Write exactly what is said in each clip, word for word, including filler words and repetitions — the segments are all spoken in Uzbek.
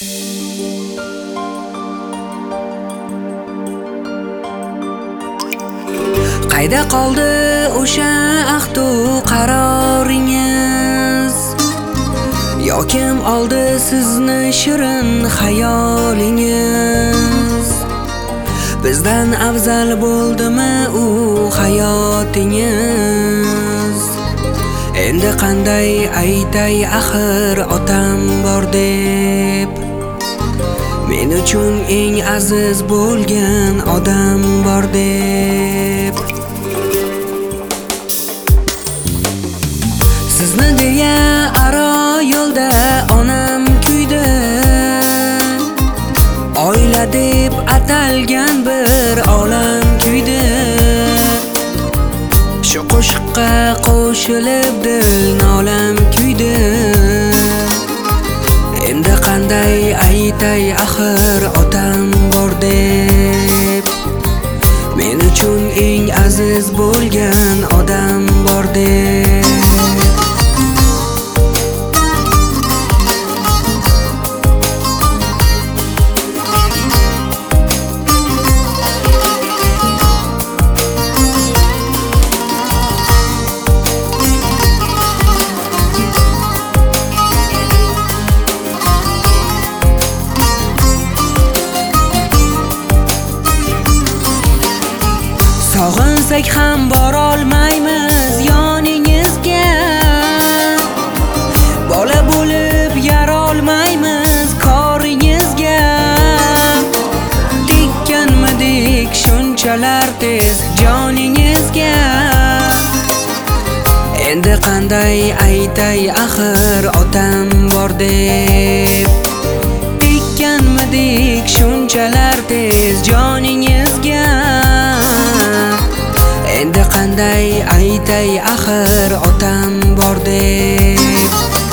Qayda qoldi o'sha ahdu qaroringiz? Yokim oldi sizni shirin xayolingiz? Bizdan afzal bo'ldimi u hayotingiz? Endi qanday aytay axir otam bor deb, men uchun eng aziz bo'lgan odam bor deb. Sizni deya aro yo'lda onam kuydi, oila deb atalgan bir olam kuydi. Shu qo'shiqqa qo'shilib dil nolam kuydi. Endi qanday aytay axir otam bor deb, men uchun eng aziz bo'lgan odam bor deb. Sog'insak ham borolmaymiz yoningizga, bola bo'lib yarolmaymiz koringizga. Tekkanmidik shunchalar tez joningizga, endi qanday aytay axir otam bor deb. Tekkanmidik shunchalar tez joningizga, endi qanday aytay axir otam bor deb.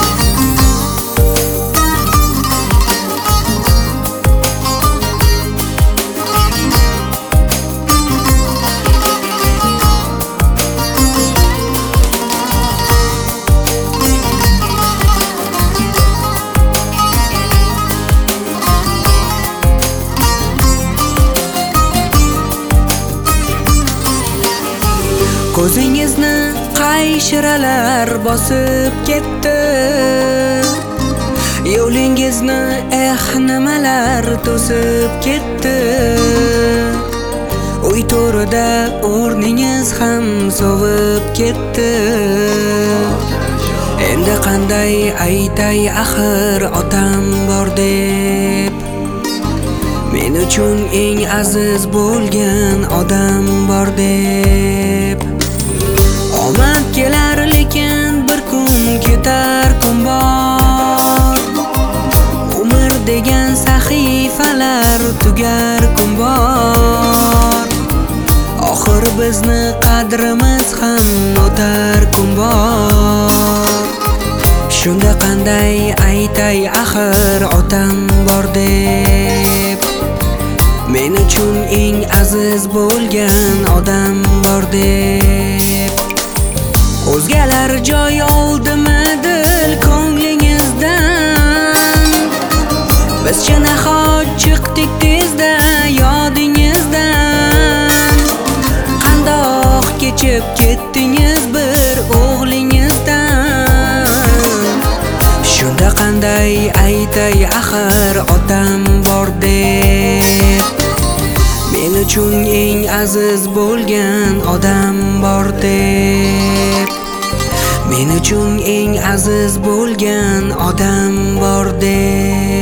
Ko'zingizni qayshiralar bosib ketdi, yo'lingizni eh nimalar to'sib ketdi. Uy to'rida o'rningiz ham sovib ketdi. Endi qanday aytay axir otam bor deb, men uchun eng aziz bo'lgan odam bor deb. Omad kelar lekin bir kun ketar kun bor, umr degan sahifalar tugar kun bor. Oxir bizni qadrimiz ham o'tar kun bor. Shunda qanday aytay axir otam bor deb, men uchun eng aziz bo'lgan odam bor deb. O'zgalar joy oldimi dil ko'nglingizdan? Bizcha nahot chiqdik tezda yodingizdan. Qandoq kechib ketdingiz bir o'g'lingizdan? Shunda qanday aytay axir otam bor deb, men uchun eng aziz bo'lgan odam bor deb. Men uchun eng aziz bo'lgan odam bor deb.